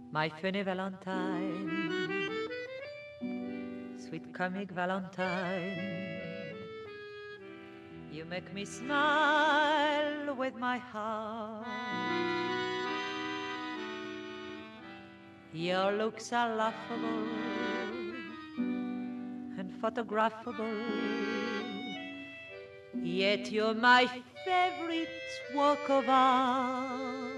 My funny Valentine, sweet comic Valentine, you make me smile with my heart. Your looks are laughable and photographable, yet you're my favorite work of art.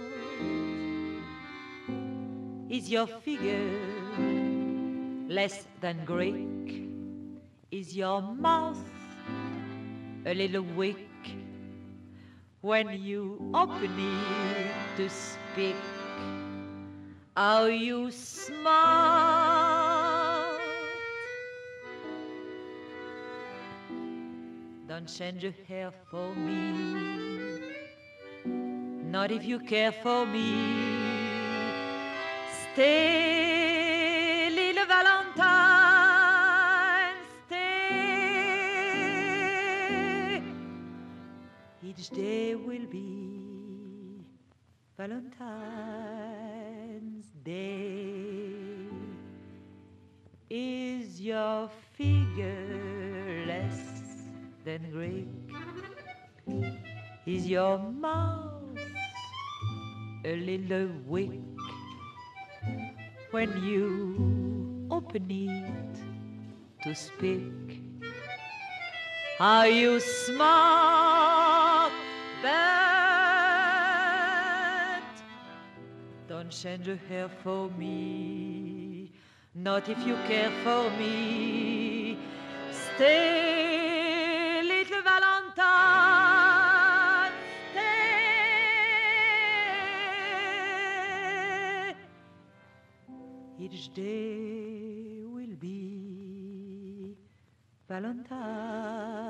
Is your figure less than Greek? Is your mouth a little weak when you open it to speak? How you smart! Don't change your hair for me, not if you care for me. Stay, little Valentine, stay. Each day will be Valentine's Day. Is your figure less than Greek? Is your mouth a little weak when you open it to speak? Are you smart? But don't change your hair for me, not if you care for me. Stay, little Valentine, stay. Each day will be Valentine.